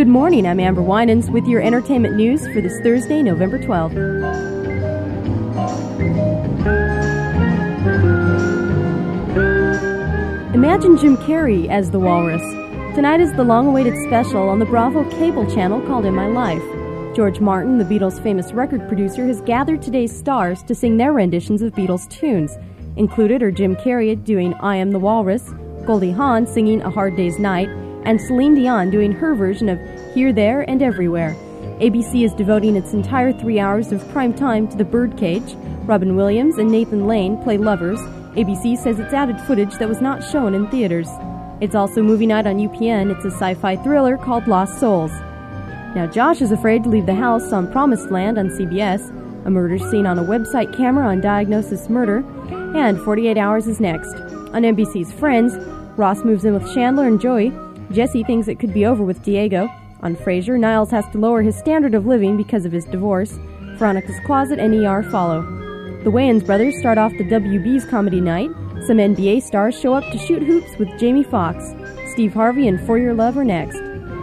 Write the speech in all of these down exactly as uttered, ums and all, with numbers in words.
Good morning, I'm Amber Winans with your entertainment news for this Thursday, November twelfth. Imagine Jim Carrey as the Walrus. Tonight is the long-awaited special on the Bravo cable channel called In My Life. George Martin, the Beatles' famous record producer, has gathered today's stars to sing their renditions of Beatles tunes. Included are Jim Carrey doing I Am the Walrus, Goldie Hawn singing A Hard Day's Night, and Celine Dion doing her version of Here, There, and Everywhere. A B C is devoting its entire three hours of prime time to the Birdcage. Robin Williams and Nathan Lane play lovers. A B C says it's added footage that was not shown in theaters. It's also movie night on U P N. It's a sci-fi thriller called Lost Souls. Now Josh is afraid to leave the house on Promised Land on C B S. A murder seen on a website camera on Diagnosis Murder. And forty-eight hours is next. On N B C's Friends, Ross moves in with Chandler and Joey. Jesse thinks it could be over with Diego. On Frasier, Niles has to lower his standard of living because of his divorce. Veronica's Closet and E R follow. The Wayans brothers start off the W B's comedy night. Some N B A stars show up to shoot hoops with Jamie Foxx. Steve Harvey and For Your Love are next.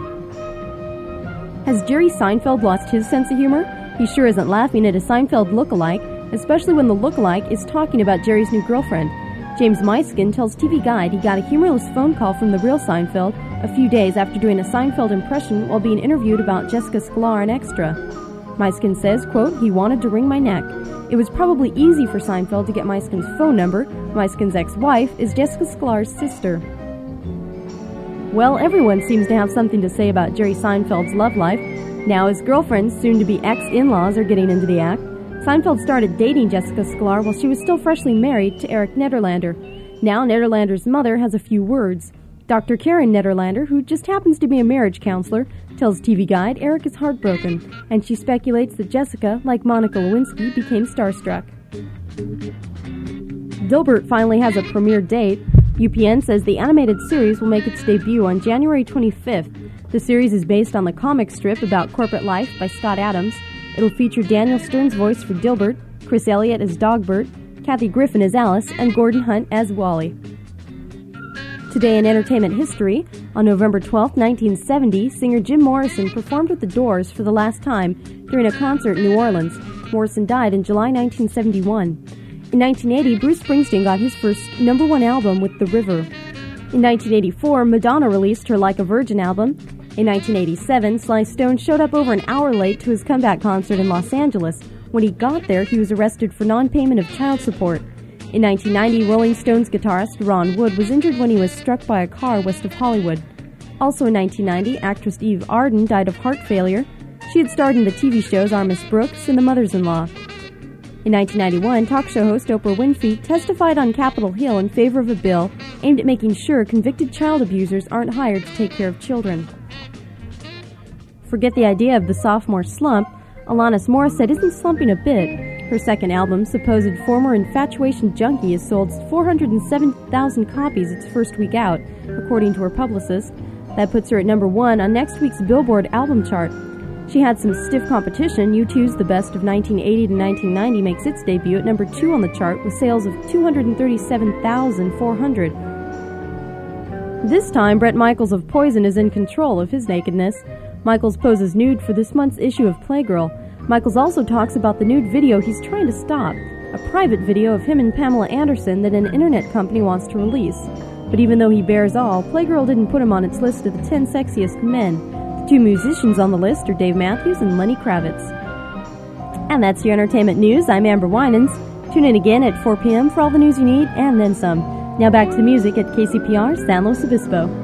Has Jerry Seinfeld lost his sense of humor? He sure isn't laughing at a Seinfeld look-alike, especially when the look-alike is talking about Jerry's new girlfriend. James Meiskin tells T V Guide he got a humorless phone call from the real Seinfeld a few days after doing a Seinfeld impression while being interviewed about Jessica Sklar on Extra. Meiskin says, quote, he wanted to wring my neck. It was probably easy for Seinfeld to get Meiskin's phone number. Meiskin's ex-wife is Jessica Sklar's sister. Well, everyone seems to have something to say about Jerry Seinfeld's love life. Now his girlfriends, soon-to-be ex-in-laws, are getting into the act. Seinfeld started dating Jessica Sklar while she was still freshly married to Eric Nederlander. Now Nederlander's mother has a few words. Doctor Karen Nederlander, who just happens to be a marriage counselor, tells T V Guide Eric is heartbroken, and she speculates that Jessica, like Monica Lewinsky, became starstruck. Dilbert finally has a premiere date. U P N says the animated series will make its debut on January twenty-fifth. The series is based on the comic strip about corporate life by Scott Adams. It'll feature Daniel Stern's voice for Dilbert, Chris Elliott as Dogbert, Kathy Griffin as Alice, and Gordon Hunt as Wally. Today in entertainment history, on November twelfth, nineteen seventy, singer Jim Morrison performed with the Doors for the last time during a concert in New Orleans. Morrison died in July nineteen seventy-one. In nineteen eighty, Bruce Springsteen got his first number one album with The River. In nineteen eighty-four, Madonna released her Like a Virgin album. In nineteen eighty-seven, Sly Stone showed up over an hour late to his comeback concert in Los Angeles. When he got there, he was arrested for non-payment of child support. In nineteen ninety, Rolling Stones guitarist Ron Wood was injured when he was struck by a car west of Hollywood. Also in nineteen ninety, actress Eve Arden died of heart failure. She had starred in the T V shows Our Miss Brooks and The Mothers-in-Law. In nineteen ninety-one, talk show host Oprah Winfrey testified on Capitol Hill in favor of a bill aimed at making sure convicted child abusers aren't hired to take care of children. Forget the idea of the sophomore slump. Alanis Morissette isn't slumping a bit. Her second album, supposed Former Infatuation Junkie, has sold four hundred seven thousand copies its first week out, according to her publicist. That puts her at number one on next week's Billboard album chart. She had some stiff competition. U two's The Best of nineteen eighty to nineteen ninety makes its debut at number two on the chart with sales of two hundred thirty-seven thousand four hundred. This time, Bret Michaels of Poison is in control of his nakedness. Michaels poses nude for this month's issue of Playgirl. Michaels also talks about the nude video he's trying to stop, a private video of him and Pamela Anderson that an internet company wants to release. But even though he bears all, Playgirl didn't put him on its list of the ten sexiest men. The two musicians on the list are Dave Matthews and Lenny Kravitz. And that's your entertainment news. I'm Amber Winans. Tune in again at four p.m. for all the news you need and then some. Now back to the music at K C P R San Luis Obispo.